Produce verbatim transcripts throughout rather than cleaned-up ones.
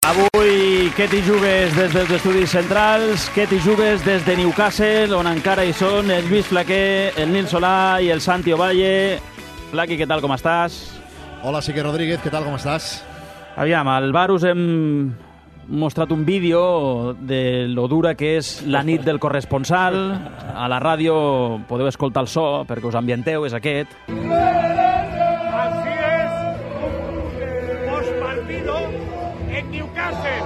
Avui, què t'hi jugues des dels estudis centrals, què t'hi jugues des de Newcastle, on encara hi són el Lluís Flaquer, el Nil Solà i el Santi Ovalle. Flaqui, què tal, com estàs? Hola, Sique Rodríguez, què tal, com estàs? Aviam, al bar us hem mostrat un vídeo de lo dura que és la nit del corresponsal. A la ràdio podeu escoltar el so perquè us ambienteu, és aquest. Así es, postpartido en Newcastle.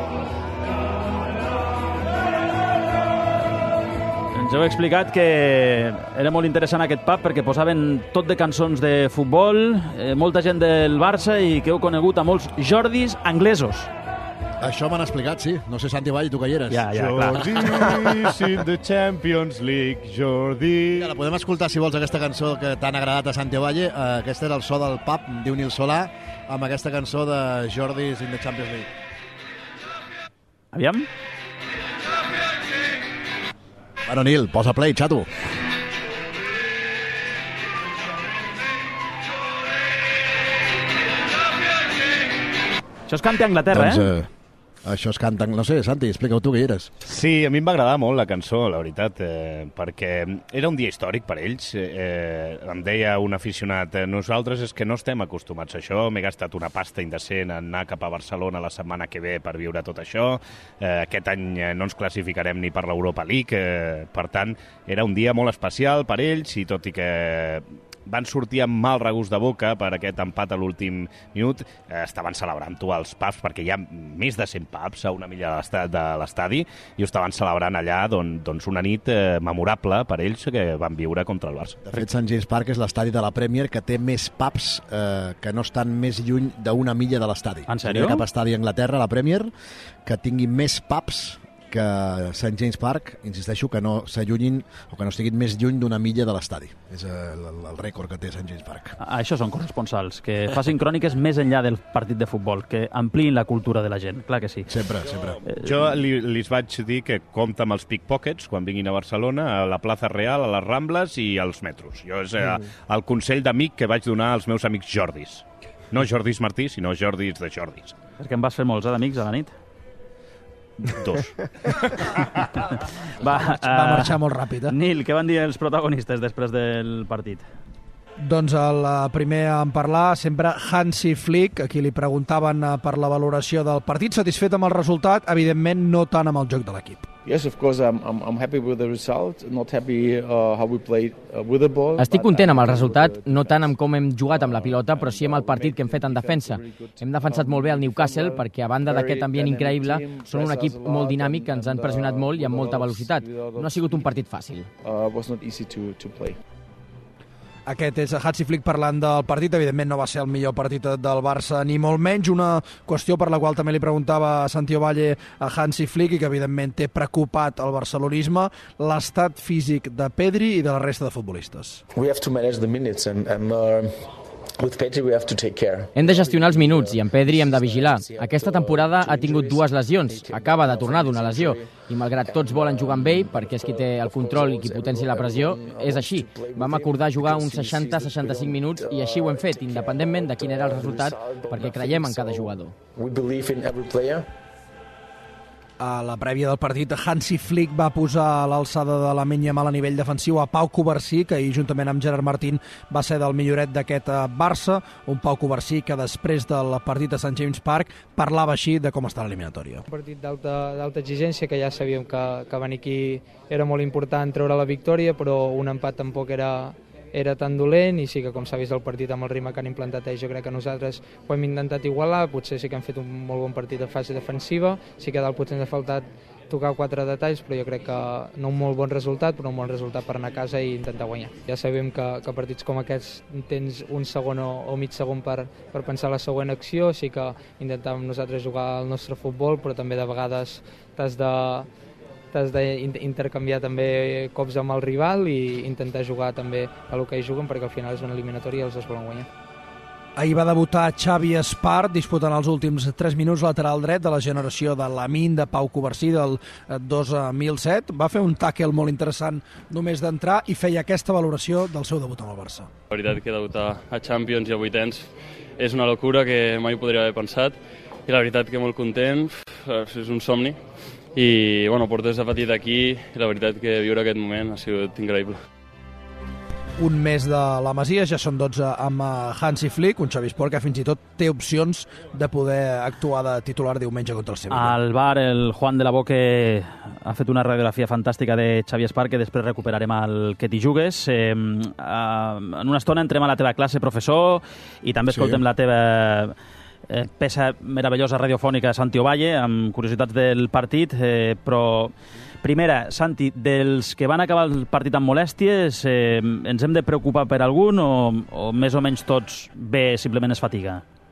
Ens heu explicat que era molt interessant aquest pub perquè posaven tot de cançons de futbol, eh, molta gent del Barça i que heu conegut a molts Jordis anglesos. Això m'han explicat, sí. No sé, Santi Vall, tu que hi eres. Ja, ja, clar. Jordis in the Champions League, Jordi... Ja, la podem escoltar, si vols, aquesta cançó que t'han agradat a Santi Valle. Uh, aquest era el so del pub, diu Nil Solà, amb aquesta cançó de Jordis in the Champions League. Aviam. Bueno, Nil, posa play, xato. Això es canta a Anglaterra, doncs, eh? eh? Això es canta... No sé, Santi, explica-ho tu que hi eres. Sí, a mi em va agradar molt la cançó, la veritat, eh, perquè era un dia històric per ells. Eh, em deia un aficionat, eh, nosaltres és que no estem acostumats a això, m'he gastat una pasta indecent en anar cap a Barcelona la setmana que ve per viure tot això, eh, aquest any eh, no ens classificarem ni per l'Europa League, eh, per tant, era un dia molt especial per ells, i tot i que van sortir amb mal regust de boca per aquest empat a l'últim minut, eh, estaven celebrant-ho als pubs, perquè hi ha més de cent pubs a una milla de l'estadi, i ho estaven celebrant allà, doncs, doncs una nit eh, memorable per ells que van viure contra el Barça. De fet, Sant James Park és l'estadi de la Premier que té més pubs eh, que no estan més lluny d'una milla de l'estadi. En sèrio? No hi ha cap estadi a Anglaterra, la Premier, que tingui més pubs que Sant James Park, insisteixo, que no s'allunyin o que no estiguin més lluny d'una milla de l'estadi. És el, el rècord que té Sant James Park. Això són corresponsals, que facin cròniques més enllà del partit de futbol, que ampliïn la cultura de la gent, clar que sí. Sempre, sempre. Jo li, li vaig dir que compta amb els pickpockets quan vinguin a Barcelona, a la plaça Real, a les Rambles i als metros. Jo és eh, el consell d'amic que vaig donar als meus amics Jordis. No Jordis Martí, sinó Jordis de Jordis. Perquè em vas fer molts, eh, d'amics a la nit? Dos. Va, Va marxar molt ràpid, eh? Nil, què van dir els protagonistes després del partit? Doncs el primer en parlar, sempre Hansi Flick, a qui li preguntaven per la valoració del partit, satisfet amb el resultat, evidentment no tant amb el joc de l'equip. Yes, of course, I'm, I'm, I'm happy with the result, not happy uh, how we played uh, with the ball. Estic content amb el resultat, no tant amb com hem jugat amb la pilota, però sí amb el partit que hem fet en defensa. Hem defensat molt bé el Newcastle perquè, a banda d'aquest ambient increïble, són un equip molt dinàmic que ens han pressionat molt i amb molta velocitat. No ha sigut un partit fàcil. Uh, was not easy to, to play. Aquest és Hansi Flick parlant del partit. Evidentment no va ser el millor partit del Barça, ni molt menys. Una qüestió per la qual també li preguntava a Santi Ovalle a Hansi Flick i que evidentment té preocupat el barcelonisme, l'estat físic de Pedri i de la resta de futbolistes. We have to manage the minutes and, and uh, with Pedri we have to take care. Hem de gestionar els minuts i en Pedri hem de vigilar. Aquesta temporada ha tingut dues lesions, acaba de tornar d'una lesió, i malgrat tots volen jugar amb ell, perquè és qui té el control i qui potencia la pressió, és així. Vam acordar jugar uns seixanta a seixanta-cinc minuts i així ho hem fet, independentment de quin era el resultat, perquè creiem en cada jugador. We believe in every player. A la prèvia del partit, Hansi Flick va posar a l'alçada de la Lamine Yamal a nivell defensiu a Pau Covarsí, que ahir, juntament amb Gerard Martín, va ser del milloret d'aquest Barça. Un Pau Covarsí que després del partit a Sant James Park parlava així de com està l'eliminatòria. Un partit d'alta exigència, que ja sabíem que, que venir aquí era molt important treure la victòria, però un empat tampoc era... era tan dolent, i sí que com s'ha vist el partit amb el ritme que han implantat ells, jo crec que nosaltres ho hem intentat igualar. Potser sí que han fet un molt bon partit de fase defensiva, sí que dalt potser ens ha faltat tocar quatre detalls, però jo crec que no un molt bon resultat, però un bon resultat per anar a casa i intentar guanyar. Ja sabem que, que partits com aquests tens un segon o, o mig segon per, per pensar la següent acció, sí que intentàvem nosaltres jugar el nostre futbol, però també de vegades t'has de t'has d'intercanviar també cops amb el rival i intentar jugar també a lo que ells juguen, perquè al final és una eliminatòria i els dos volen guanyar. Ahir va debutar Xavi Espart, disputant els últims tres minuts lateral dret de la generació de Lamine, de Pau Covarsí, del dos mil set. Va fer un tàquel molt interessant només d'entrar i feia aquesta valoració del seu debut amb el Barça. La veritat que debutar a Champions i a vuitens és una locura que mai podria haver pensat, i la veritat que molt content, és un somni, i bueno, porto des de petit aquí, i la veritat que viure aquest moment ha sigut increïble. Un mes de la Masia, ja són dotze amb Hansi Flick, un Xavi Esport que fins i tot té opcions de poder actuar de titular diumenge contra el Sevilla. Al bar, el Juan de la Boque ha fet una radiografia fantàstica de Xavi Esport que després recuperarem al Que t'hi jugues. Eh, en una estona entrem a la teva classe, professor, i també escoltem sí. la teva eh, peça meravellosa radiofònica Santi Ovalle, amb curiositats del partit, eh, però... Primera, Santi, dels que van acabar el partit amb molèsties, eh, ens hem de preocupar per algun o, o més o menys tots bé, simplement és fatiga?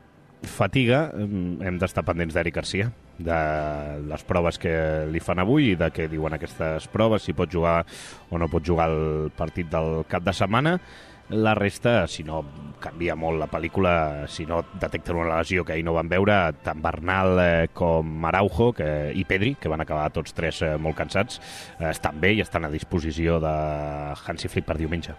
Fatiga, hem d'estar pendents d'Eric Garcia, de les proves que li fan avui i de què diuen aquestes proves, si pot jugar o no pot jugar el partit del cap de setmana. La resta, si no canvia molt la pel·lícula, si no detecten una lesió que ahir no van veure, tant Bernal eh, com Araujo que, i Pedri, que van acabar tots tres eh, molt cansats, eh, estan bé i estan a disposició de Hansi Flick per diumenge.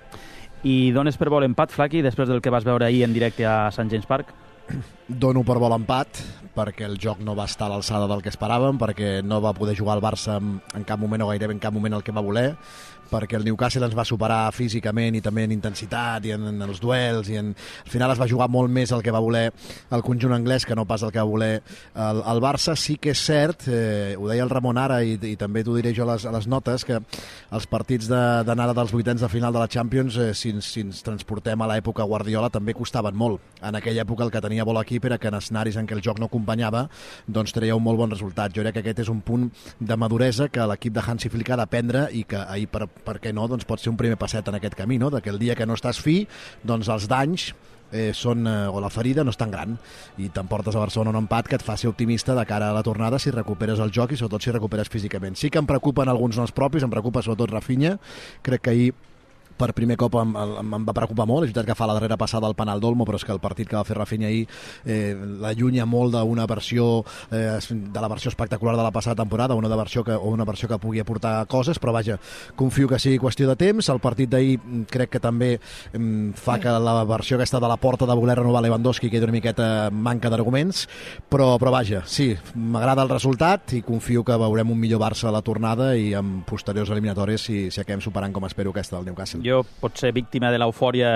I dones per bo l'empat, Flaqui, després del que vas veure ahir en directe a Sant James Park? Dono per bo l'empat, perquè el joc no va estar a l'alçada del que esperàvem, perquè no va poder jugar el Barça en, en cap moment o gairebé en cap moment el que va voler, perquè el Newcastle ens va superar físicament i també en intensitat i en, en els duels i en, al final es va jugar molt més el que va voler el conjunt anglès que no pas el que va voler el, el Barça. Sí que és cert, eh, ho deia el Ramon ara i, i també t'ho diré jo a les, a les notes, que els partits d'anada de, dels vuitens de final de la Champions, eh, si, si ens transportem a l'època Guardiola, també costaven molt. En aquella època el que tenia bo l'equip era que en escenaris en què el joc no acompanyava doncs treia un molt bon resultat. Jo crec que aquest és un punt de maduresa que l'equip de Hansi Flick ha d'aprendre i que ahir per per què no, doncs pot ser un primer passet en aquest camí, no? De que el dia que no estàs fi, doncs els danys eh, són, eh, o la ferida no és tan gran i t'emportes a Barcelona un empat que et fa ser optimista de cara a la tornada si recuperes el joc i sobretot si recuperes físicament. Sí que em preocupen alguns noms propis, em preocupa sobretot Rafinha, crec que ahir per primer cop em, em, em va preocupar molt, és veritat que fa la darrera passada al penal d'Olmo, però és que el partit que va fer Rafinha ahir eh, l'allunya molt d'una versió eh, de la versió espectacular de la passada temporada, una, de versió que, o una versió que pugui aportar coses, però vaja, confio que sigui qüestió de temps. El partit d'ahir crec que també eh, fa que la versió aquesta de la porta de voler renovar Lewandowski quedi una miqueta manca d'arguments, però, però vaja, sí, m'agrada el resultat i confio que veurem un millor Barça a la tornada i en posteriors eliminatòries si, si acabem superant com espero aquesta del Newcastle. Jo, potser víctima de l'eufòria,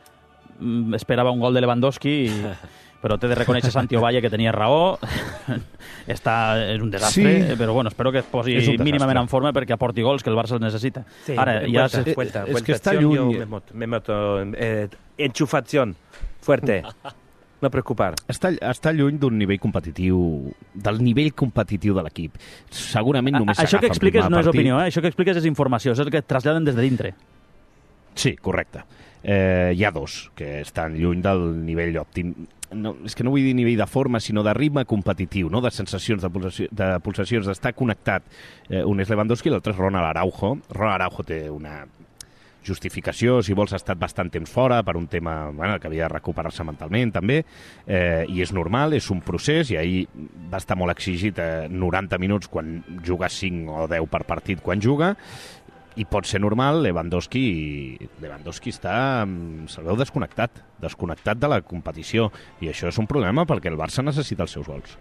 esperava un gol de Lewandowski, i, però t'he de reconèixer Santi Ovalle que tenia raó. Està, és un desastre, sí. Però bueno, espero que es posi mínimament en forma perquè aporti gols, que el Barça els necessita. Sí, Ara, ja cuenta, se... cuenta, es cuenta, que está lluny. Me moto, me moto eh, enchufación fuerte. No preocupar. Està, està lluny d'un nivell competitiu, del nivell competitiu de l'equip. Segurament només s'agafa Això que expliques no és partit. opinió, eh? Això que expliques és informació, és el que et traslladen des de dintre. Sí, correcte. Eh, hi ha dos que estan lluny del nivell òptim. No, és que no vull dir nivell de forma, sinó de ritme competitiu, no? De sensacions, de, pulsació, de pulsacions, d'estar connectat. Eh, un és Lewandowski, l'altre és Ronald Araujo. Ronald Araujo té una justificació, si vols ha estat bastant temps fora per un tema bueno, que havia de recuperar-se mentalment també, eh, i és normal, és un procés, i ahir va estar molt exigit eh, noranta minuts quan juga cinc o deu per partit quan juga, i pot ser normal. Lewandowski Lewandowski està, se'l veu desconnectat desconnectat de la competició, i això és un problema perquè el Barça necessita els seus gols.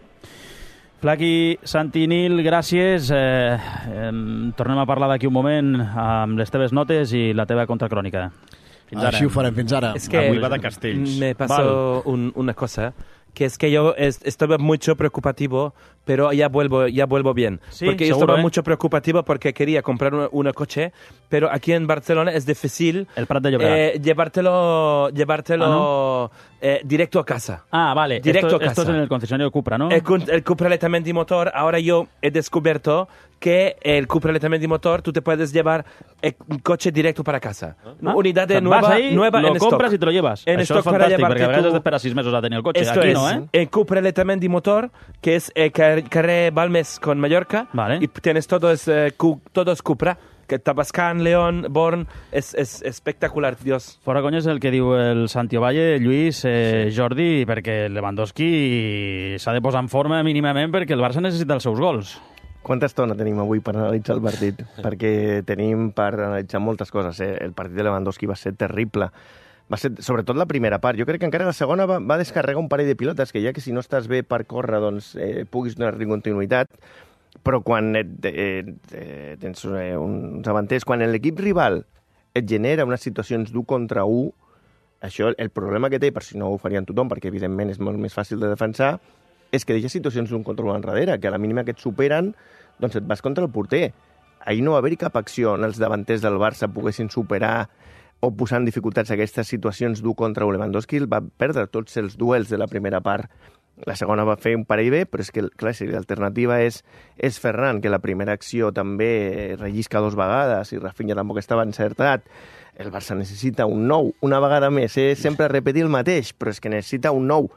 Flaqui, Santi, Nil, gràcies. Eh, eh, tornem a parlar d'aquí un moment amb les teves notes i la teva contracrònica. Fins ara. Així ho farem, fins ara. Es que avui va de Castells. Me pasó un, una cosa, que es que yo es, estaba mucho preocupativo, pero ya vuelvo, ya vuelvo bien. Sí, porque yo seguro, estaba ¿eh? mucho preocupativo porque quería comprar un, un coche, pero aquí en Barcelona es difícil el Prat de Llobregat. Eh, llevártelo, llevártelo ¿Ah, no? eh, directo a casa. Ah, vale. Directo esto, a casa. Esto es en el concesionario Cupra, ¿no? El, el Cupra Letamente Motor, ahora yo he descubierto que el Cupra Letamente Motor tú te puedes llevar el coche directo para casa. Ah, Unidad de o sea, nueva, vas ahí, nueva lo en compras stock. y te lo llevas. En Això stock és para fantàstic, llevarte perquè a vegades tu... d'esperar sis mesos a tenir el cotxe. Esto Aquí es, no, ¿eh? El Cupra Letamente Motor, que es eh, carrer Balmes con Mallorca, vale. y tienes todo, es, eh, cu, todo es Cupra, que Tabascan, León, Born, és, és espectacular, Dios. Fora conya és el que diu el Santi Ovalle, Lluís, eh, sí. Jordi, perquè Lewandowski s'ha de posar en forma mínimament perquè el Barça necessita els seus gols. Quanta estona tenim avui per analitzar el partit? Perquè tenim per analitzar moltes coses. Eh? El partit de Lewandowski va ser terrible, va ser sobretot la primera part. Jo crec que encara la segona va, va descarregar un parell de pilotes, que ja que si no estàs bé per córrer, doncs eh, puguis donar-li continuïtat, però quan et, eh, eh, tens eh, uns davanters, quan l'equip rival et genera unes situacions d'un contra un, això, el problema que té, per si no ho farien tothom, perquè evidentment és molt més fàcil de defensar, és que deixa situacions d'un contra un enrere, que a la mínima que et superen, doncs et vas contra el porter. Ahir no va haver-hi cap acció on els davanters del Barça poguessin superar o posar en dificultats aquestes situacions d'un contra un. Lewandowski va perdre tots els duels de la primera part. La segona va fer un parell bé, però és que, clar, si l'alternativa és, és Ferran, que la primera acció també rellisca dos vegades i Rafinha tampoc estava encertat, el Barça necessita un nou. Una vegada més, és sempre repetir el mateix, però és que necessita un nou.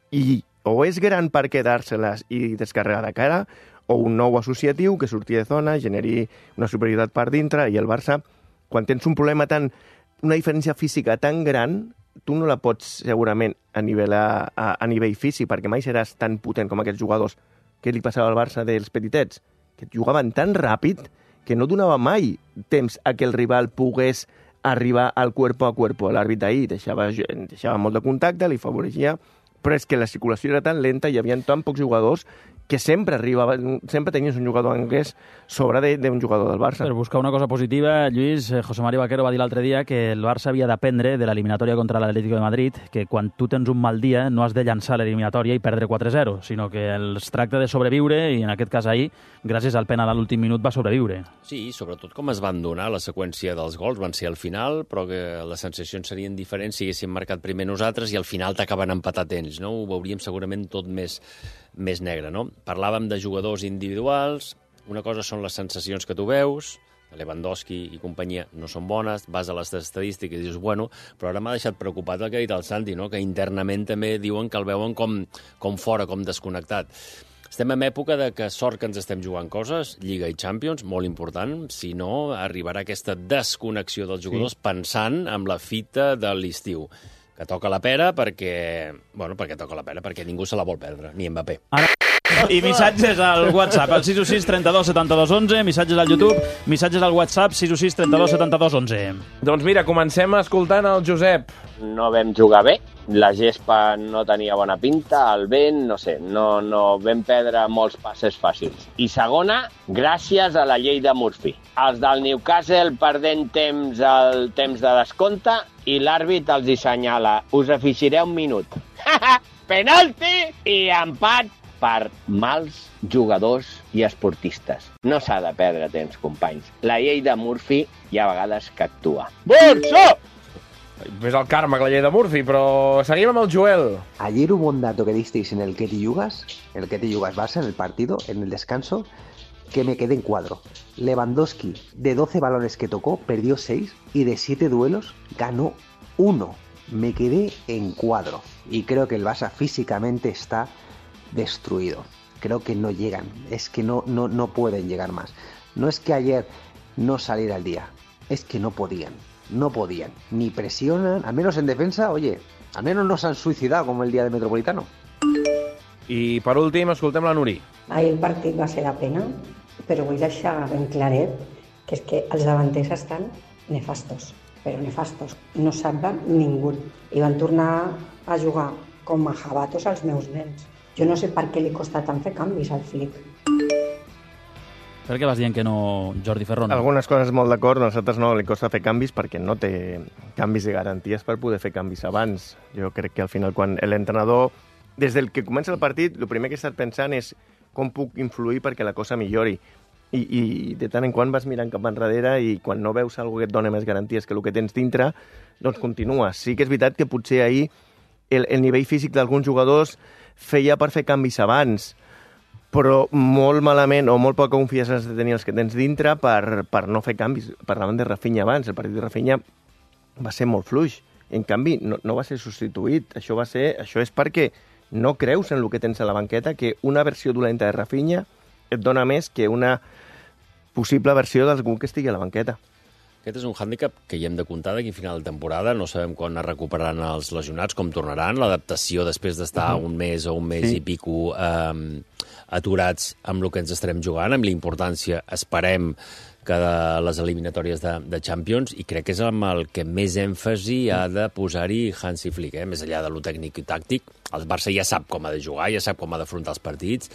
I o és gran per quedar-se-les i descarregar de cara, o un nou associatiu que surti de zona, generi una superioritat per dintre, i el Barça, quan tens un problema tan... una diferència física tan gran, tu no la pots segurament a nivell, a, a, a nivell físic, perquè mai seràs tan potent com aquests jugadors. Què li passava al Barça dels petitets? Que jugaven tan ràpid que no donava mai temps a que el rival pogués arribar al cuerpo a cuerpo. L'àrbit ahir deixava, deixava molt de contacte, li favoreixia, però és que la circulació era tan lenta i hi havia tan pocs jugadors que sempre arribava, sempre tenies un jugador anglès sobre d'un jugador del Barça. Per buscar una cosa positiva, Lluís, José Mario Vaquero va dir l'altre dia que el Barça havia d'aprendre de l'eliminatòria contra l'Atlético de Madrid, que quan tu tens un mal dia no has de llançar l'eliminatòria i perdre quatre zero, sinó que es tracta de sobreviure, i en aquest cas ahir, gràcies al penal a l'últim minut, va sobreviure. Sí, sobretot com es van donar la seqüència dels gols, van ser al final, però que les sensacions serien diferents si haguéssim marcat primer nosaltres i al final t'acaben empatat ells, no? Ho veuríem segurament tot més, més negre, no? Parlàvem de jugadors individuals, una cosa són les sensacions que tu veus, Lewandowski i companyia no són bones, vas a les estadístiques i dius, bueno, però ara m'ha deixat preocupat el que ha dit el Santi, no? Que internament també diuen que el veuen com, com fora, com desconnectat. Estem en època de que sort que ens estem jugant coses, Lliga i Champions, molt important, si no arribarà aquesta desconnexió dels jugadors sí. pensant en la fita de l'estiu. Que toca la pera perquè... Bueno, perquè toca la pera, perquè ningú se la vol perdre, ni Mbappé. Ara... I missatges al WhatsApp, al sis u sis, trenta-dos, setanta-dos, onze, missatges al YouTube, missatges al WhatsApp, sis u sis, trenta-dos, setanta-dos, onze. Doncs mira, comencem escoltant el Josep. No vam jugar bé, la gespa no tenia bona pinta, el vent, no sé, no, no vam perdre molts passes fàcils. I segona, gràcies a la llei de Murphy. Els del Newcastle perdent temps al temps de descompte i l'àrbit els hi senyala, us afegiré un minut. Penalti i empat per mals jugadors i esportistes. No s'ha de perdre temps, companys. La llei de Murphy hi ha vegades que actua. Burso! Ves el karma que la llei de Murphy, però seguim amb el Joel. Ayer hubo un dato que disteis en el que te yugas, en el que te yugas Barça, en el partido, en el descanso, que me quedé en cuadro. Lewandowski, de doce balones que tocó, perdió seis y de siete duelos ganó uno. Me quedé en cuadro. Y creo que el Barça físicamente está destruido. Creo que no llegan, es que no, no, no pueden llegar más. No es que ayer no saliera el día, es que no podían, no podían, ni presionan, al menos en defensa, oye, al menos no se han suicidado como el día del Metropolitano. I per últim, escoltem la Nuri. Ahir el partit va ser la pena, però vull deixar ben claret que és que els davanters estan nefastos, però nefastos, no salven ningú. I van tornar a jugar com a jabatos als meus nens. Jo no sé per què li costa tant fer canvis al Flick. Per què vas dient que no, Jordi Ferrón? Algunes coses molt d'acord, nosaltres no li costa fer canvis perquè no té canvis de garanties per poder fer canvis abans. Jo crec que al final quan l'entrenador, des del que comença el partit, el primer que he estat pensant és com puc influir perquè la cosa millori. I, i de tant en quant vas mirant cap enrere i quan no veus alguna que et dona més garanties que el que tens dintre, doncs continues. Sí que és veritat que potser ahir el, el nivell físic d'alguns jugadors feia per fer canvis abans, però molt malament o molt poca confiança has de tenir els que tens dintre per, per no fer canvis. Parlàvem de Rafinha abans, el partit de Rafinha va ser molt fluix, en canvi no, no va ser substituït. Això, va ser, això és perquè no creus en el que tens a la banqueta, que una versió dolenta de Rafinha et dona més que una possible versió d'algú que estigui a la banqueta. Aquest és un hàndicap que hi hem de comptar d'aquí a final de temporada. No sabem quan es recuperaran els lesionats, com tornaran. L'adaptació després d'estar uh -huh. un mes o un mes sí. i pico eh, aturats amb el que ens estarem jugant, amb la importància, esperem, que de les eliminatòries de, de Champions, i crec que és amb el que més èmfasi ha de posar-hi Hansi Flick, eh? Més enllà de lo tècnic i tàctic. El Barça ja sap com ha de jugar, ja sap com ha d'afrontar els partits.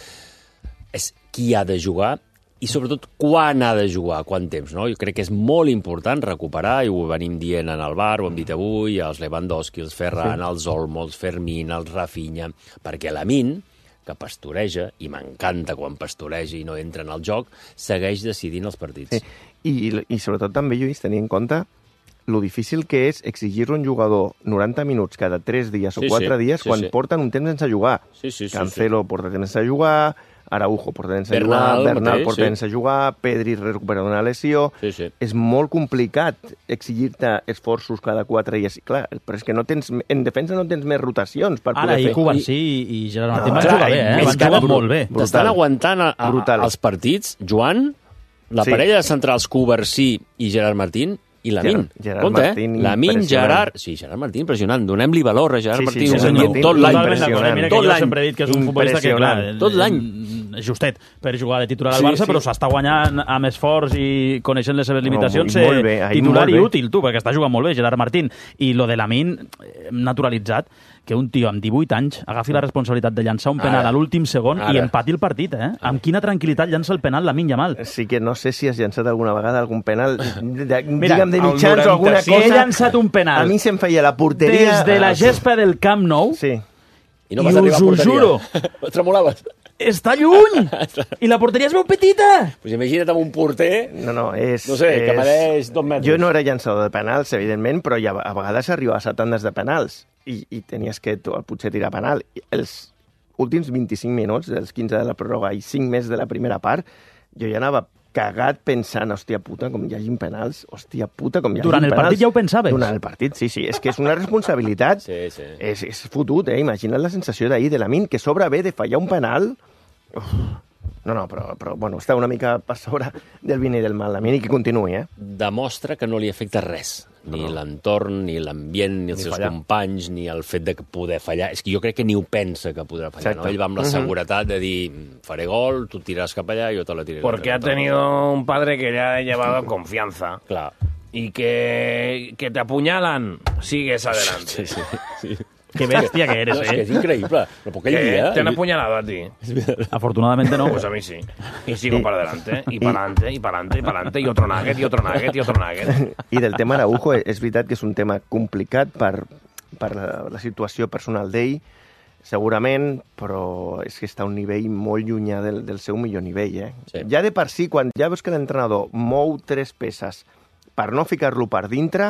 És qui ha de jugar i, sobretot, quan ha de jugar, quant temps, no? Jo crec que és molt important recuperar, i ho venim dient en el Bar, ho hem dit avui, els Lewandowski, els Ferran, sí. els Olmo, els Fermín, els Rafinha, perquè Lamine, que pastoreja, i m'encanta quan pastoreja i no entra en el joc, segueix decidint els partits. Sí. I, I sobretot també, Lluís, tenir en compte lo difícil que és exigir-lo a un jugador noranta minuts cada tres dies o sí, quatre sí, dies sí, quan sí. porten un temps sense jugar. Sí, sí, sí, Cancelo sí. porta temps sense jugar, Araujo porta temps sense Bernal, jugar, Bernal mateix, porta sí. temps sense jugar, Pedri recupera una lesió... Sí, sí. És molt complicat exigir-te esforços cada quatre dies. Clar, però és que no tens, en defensa no tens més rotacions per Ara, poder fer. Ara, i Covarsí i, i Gerard Martín No, van clar, jugar bé, eh? més Van cara, jugar molt bé. T'estan aguantant a, a, a, els partits, Joan, la Sí. parella de centrals Covarsí i Gerard Martín, i Lamine. Gerard- Gerard Compte, Martín, eh? Lamine, impressionant. Gerard... Sí, Gerard Martín, impressionant. Donem-li valor a Gerard Sí, sí, Martín. Gerard Ho hem dit Martín, tot l'any. Totalment d'acord, eh? Mira que Tot jo l'any. sempre he dit que és un futbolista que, clar, Impressionant. Tot l'any. justet per jugar de titular al Sí, Barça, sí. però s'està guanyant amb esforç i coneixent les seves limitacions No, i molt ser bé, ai, titular molt i bé. útil, tu, perquè està jugant molt bé Gerard Martín. I lo de Lamine, hem naturalitzat que un tio amb divuit anys agafi la responsabilitat de llançar un penal Ara. a l'últim segon Ara. i empati el partit, eh? Amb quina tranquil·litat llança el penal Lamine Yamal. Sí que no sé si has llançat alguna vegada algun penal, de, Mira, digue'm, de el mitjans o alguna noranta-sis. cosa... He llançat un penal. A mi se'm feia la porteria... Des de la gespa del Camp Nou, sí. I no I vas us arribar a ho porteria. juro. Tremolaves. està lluny! I la porteria es veu petita! Pues imagina't amb un porter... No, no, és... No sé, és... que mereix dos metres. Jo no era llançador de penals, evidentment, però ja, a vegades arribaves a tandes de penals i, i tenies que tu, potser tirar penal. I els últims vint-i-cinc minuts, dels quinze de la pròrroga i cinc més de la primera part, jo ja anava cagat pensant, hòstia puta, com hi hagin penals, hòstia puta, com hi hagin Durant el penals. partit ja ho pensaves? Durant el partit, sí, sí. És que és una responsabilitat. Sí, sí. És, és fotut, eh? Imagina't la sensació d'ahir de Lamine, que sobre bé de fallar un penal... Uf. No, no, però, però bueno, està una mica per sobre del bien i del mal, Lamine, i que continuï, eh? Demostra que no li afecta res. Ni no. l'entorn, ni l'ambient, ni els Ni seus fallar. companys, ni el fet de poder fallar. És que jo crec que ni ho pensa que podrà fallar. Exacte. No? Ell va amb la Mhm. seguretat de dir faré gol, tu tiraràs cap allà i jo te la tiraré. Porque ha tenido un padre que le ha llevado confianza. Claro. Y que, que te apuñalan, sigues adelante. Sí, sí, sí. Qué bestia que eres, no, eh. Es que es increíble. Pero porque ¿Qué? el día... ¿Te han apuñalado a ti? Afortunadamente no. Pues a mí sí. Y sigo para adelante, y para adelante, y para adelante, y para adelante, y otro nugget, y otro nugget, y otro nugget. I del tema Araujo, és veritat que és un tema complicat per, per la, la situació personal d'ell, segurament, però és que està a un nivell molt llunyà del, del seu millor nivell. Eh? Sí. Ja de per si, quan ja veus que l'entrenador mou tres peces per no ficar-lo per dintre,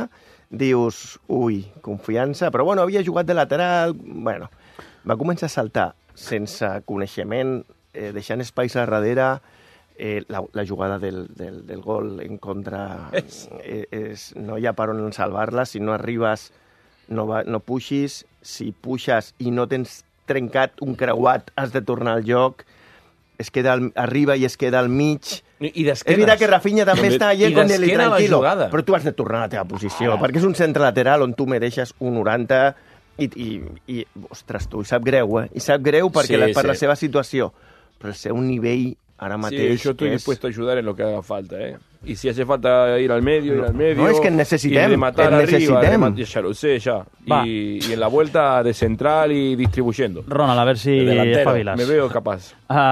dius, ui, confiança, però bueno, havia jugat de lateral, bueno, va començar a saltar sense coneixement, eh, deixant espais a darrere, eh, la, la jugada del, del, del gol en contra, eh, és, no hi ha per on salvar-la, si no arribes no, va, no puixis, si puixes i no tens trencat un creuat, has de tornar al joc, es queda al, arriba i es queda al mig. I, i És veritat que Rafinha també està allà con el d'esquena la tranquilo, jugada. però tu has de tornar a la teva posició, ah. perquè és un centre lateral on tu mereixes un noranta i, i, i ostres, tu, i sap greu, eh? I sap greu perquè Sí, la, per sí. la seva situació, però el seu nivell ara Sí, mateix yo estoy és... dispuesto a ayudar en lo que haga falta, ¿eh? Y si hace falta ir al medio, ir al medio. No, es que necesitem, y rematar el arriba, necesitem. remat- ya lo sé, ya. Va. Y, y en la vuelta de central y distribuyendo. Ronald, a ver si espavilas. Me veo capaz.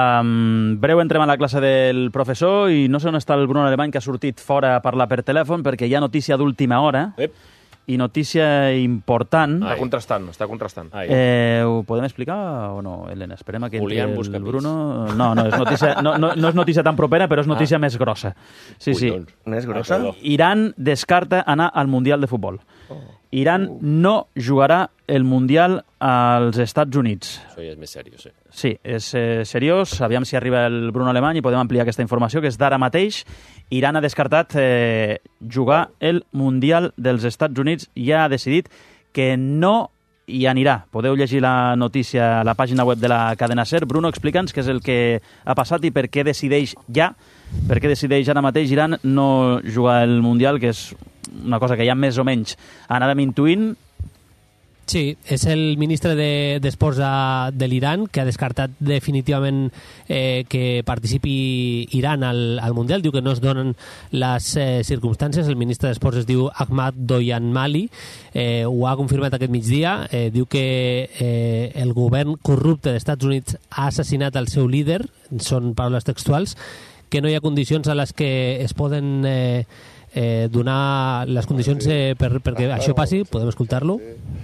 Um, breu entrem a la classe del professor i no sé on està el Bruno Alemany, que ha sortit fora a parlar per telèfon perquè hi ha notícia d'última hora Ep. i notícia important. Está contrastando, está contrastando. Eh, ho podem explicar o no, Helena? Esperem a que entri Julián el Buscapis. Bruno. No, no és, notícia, no, no, no és notícia tan propera, però és notícia ah. més grossa. Sí, sí. Més grossa? Iran descarta anar al Mundial de Futbol. Iran no jugarà el Mundial als Estats Units. Això ja és més seriós, sí. Sí, és eh, seriós. Aviam si arriba el Bruno Alemany i podem ampliar aquesta informació, que és d'ara mateix. Iran ha descartat eh, jugar el Mundial dels Estats Units i ha decidit que no i anirà. Podeu llegir la notícia a la pàgina web de la cadena SER. Bruno, explica'ns què és el que ha passat i per què decideix ja, per què decideix ara mateix Iran no jugar el Mundial, que és una cosa que ja més o menys anàvem intuint. Sí, és el ministre d'Esports de, de l'Iran que ha descartat definitivament eh, que participi Iran al, al Mundial. Diu que no es donen les eh, circumstàncies. El ministre d'Esports es diu Ahmad Doyanmali, eh, ho ha confirmat aquest migdia. Eh, diu que eh, el govern corrupte dels Estats Units ha assassinat el seu líder, són paraules textuals, que no hi ha condicions a les que es poden eh, eh, donar les condicions eh, per, perquè això passi. Podem escoltar-lo.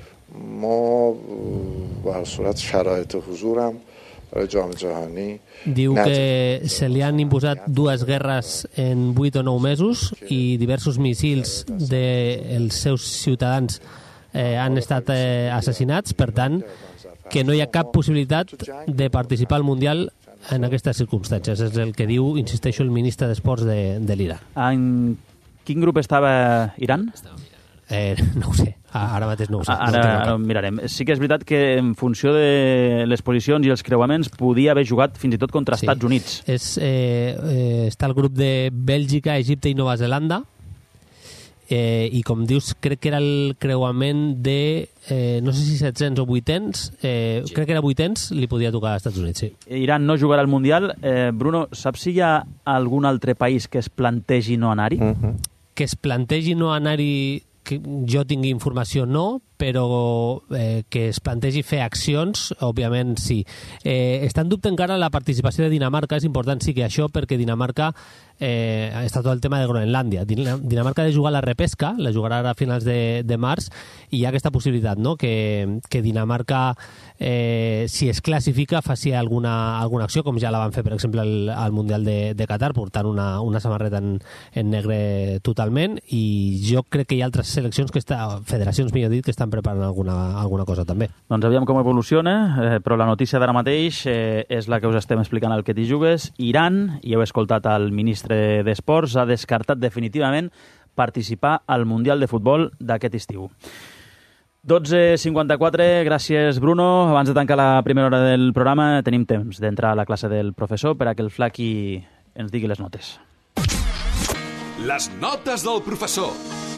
ما به هر صورت شرایط حضورم برای جام جهانی diu que se li han imposat dues guerres en vuit o nou mesos i diversos missils dels seus ciutadans eh, han estat eh, assassinats, per tant que no hi ha cap possibilitat de participar al Mundial en aquestes circumstàncies. És el que diu, insisteixo, el ministre d'Esports de, de l'Iran. En quin grup estava Iran? Eh, no ho sé, ara mateix no ho sé. Ara, no ara mirarem. Sí que és veritat que en funció de les posicions i els creuaments podia haver jugat fins i tot contra sí. Estats Units. És, eh, eh, està el grup de Bèlgica, Egipte i Nova Zelanda, eh, i com dius, crec que era el creuament de, eh, no sé si set-cents o vuit-cents, eh, sí. crec que era vuit-cents, li podia tocar als Estats Units, sí. Iran no jugarà al Mundial. Eh, Bruno, saps si hi ha algun altre país que es plantegi no anar-hi? Uh-huh. Que es plantegi no anar-hi, que jo tingui informació no, però eh, que es plantegi fer accions, òbviament sí. Eh, està en dubte encara la participació de Dinamarca, és important sí que això, perquè Dinamarca eh, està tot el tema de Groenlàndia. Dinamarca ha de jugar la repesca, la jugarà ara a finals de, de març, i hi ha aquesta possibilitat, no?, que, que Dinamarca, eh, si es classifica, faci alguna, alguna acció, com ja la van fer, per exemple, al, al Mundial de, de Qatar, portant una, una samarreta en, en negre totalment, i jo crec que hi ha altres seleccions, que està, federacions, millor dit, que estan preparant alguna, alguna cosa també. Doncs aviam com evoluciona, eh, però la notícia d'ara mateix eh, és la que us estem explicant al Que t'hi jugues. Iran, i heu escoltat el ministre d'Esports, ha descartat definitivament participar al Mundial de Futbol d'aquest estiu. dotze cinquanta-quatre, gràcies Bruno. Abans de tancar la primera hora del programa tenim temps d'entrar a la classe del professor per a que el Flaqui ens digui les notes. Les notes del professor.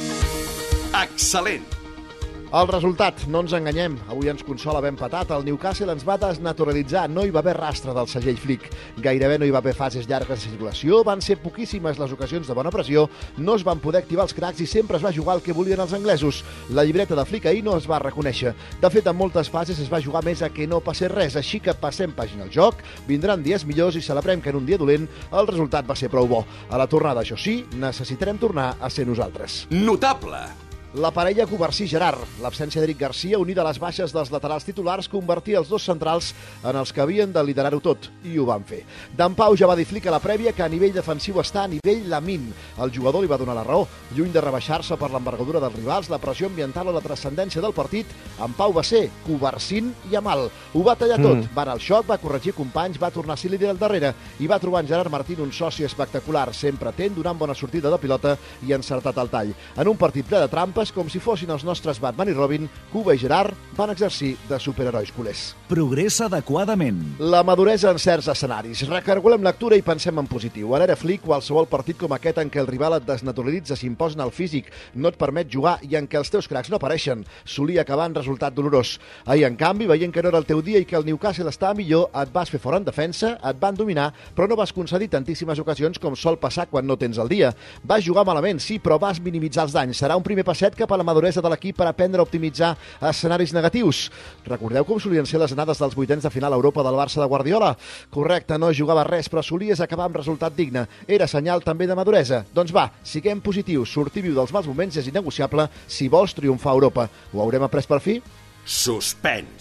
Excel·lent. El resultat, no ens enganyem, avui ens consola ben patat, el Newcastle ens va desnaturalitzar, no hi va haver rastre del segell Flick, gairebé no hi va haver fases llargues de circulació, van ser poquíssimes les ocasions de bona pressió, no es van poder activar els cracs i sempre es va jugar el que volien els anglesos. La llibreta de Flick ahir no es va reconèixer. De fet, en moltes fases es va jugar més a que no passés res, així que passem pàgina al joc, vindran dies millors i celebrem que en un dia dolent el resultat va ser prou bo. A la tornada, això sí, necessitarem tornar a ser nosaltres. Notable. La parella Covarsí-Gerard, l'absència d'Eric Garcia unida a les baixes dels laterals titulars convertia els dos centrals en els que havien de liderar-ho tot, i ho van fer. Dan Pau ja va dir Flick a la prèvia que a nivell defensiu està a nivell Lamin. El jugador li va donar la raó. Lluny de rebaixar-se per l'envergadura dels rivals, la pressió ambiental o la transcendència del partit, en Pau va ser Covarsín i Amal. Ho va tallar tot, mm. va anar al xoc, va corregir companys, va tornar a ser líder al darrere i va trobar en Gerard Martín un soci espectacular, sempre atent, donant bona sortida de pilota i encertat al tall. En un partit ple de trampes, com si fossin els nostres Batman i Robin, Cuba i Gerard van exercir de superherois culers. Progressa adequadament. La maduresa en certs escenaris. Recargolem lectura i pensem en positiu. A l'era Flick, qualsevol partit com aquest en què el rival et desnaturalitza, s'imposa al físic, no et permet jugar i en què els teus cracs no apareixen, solia acabar en resultat dolorós. Ahir, en canvi, veient que no era el teu dia i que el Newcastle estava millor, et vas fer fora en defensa, et van dominar, però no vas concedir tantíssimes ocasions com sol passar quan no tens el dia. Vas jugar malament, sí, però vas minimitzar els danys. Serà un primer passet cap a la maduresa de l'equip per aprendre a optimitzar escenaris negatius. Recordeu com solien ser les anades dels vuitens de final a Europa del Barça de Guardiola? Correcte, no jugava res, però solies acabar amb resultat digne. Era senyal també de maduresa. Doncs va, siguem positius, sortir viu dels mals moments és innegociable si vols triomfar a Europa. Ho haurem après per fi? Suspens.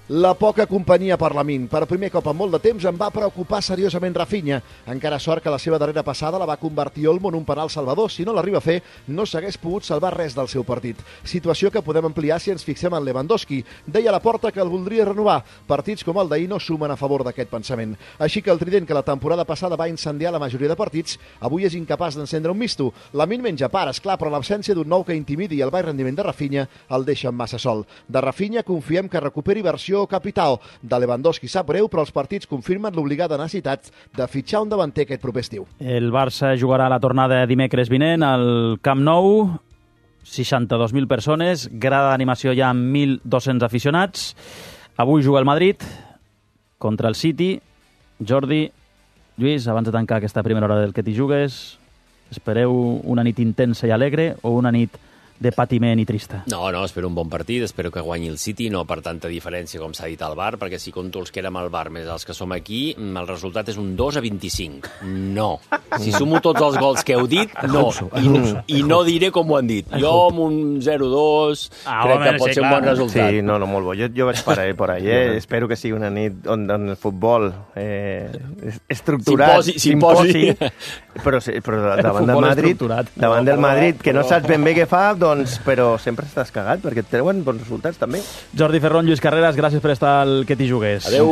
La poca companyia per Lamine. Per primer cop en molt de temps em va preocupar seriosament Rafinha. Encara sort que la seva darrera passada la va convertir Olmo en un penal salvador. Si no l'arriba a fer, no s'hagués pogut salvar res del seu partit. Situació que podem ampliar si ens fixem en Lewandowski. Deia a la porta que el voldria renovar. Partits com el d'ahir no sumen a favor d'aquest pensament. Així que el trident que la temporada passada va incendiar la majoria de partits, avui és incapaç d'encendre un misto. Lamine menja part, esclar, però l'absència d'un nou que intimidi el baix rendiment de Rafinha el deixa massa sol. De Rafinha confiem que recuperi versió capital. De Lewandowski sap greu, però els partits confirmen l'obligada necessitat de fitxar un davanter aquest proper estiu. El Barça jugarà la tornada dimecres vinent al Camp Nou, seixanta-dos mil persones, grada d'animació ja amb mil dos-cents aficionats. Avui juga el Madrid contra el City. Jordi, Lluís, abans de tancar aquesta primera hora del que t'hi jugues, espereu una nit intensa i alegre o una nit de patiment i trista? No, no, espero un bon partit, espero que guanyi el City, no per tanta diferència com s'ha dit al bar, perquè si compto els que érem al bar més els que som aquí, el resultat és un dos a vint-i-cinc. No. Si sumo tots els gols que heu dit, no. I, i no diré com ho han dit. Jo amb un zero dos ah, crec home, que pot sí, ser un bon resultat. Sí, no, no, molt bo. Jo, jo vaig per ahí, per ahí, eh? Espero que sigui una nit on, on el futbol eh, estructurat s'imposi, però, però davant del Madrid, davant del Madrid, que no saps ben bé què fa, doncs, però sempre estàs cagat, perquè et treuen bons resultats, també. Jordi Ferrón, Lluís Carreras, gràcies per estar al Que t'hi jugues. Adéu.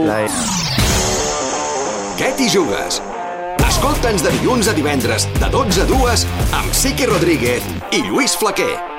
Que t'hi jugues? Escolta'ns de dilluns a divendres, de dotze a dues, amb Sique Rodríguez i Lluís Flaquer.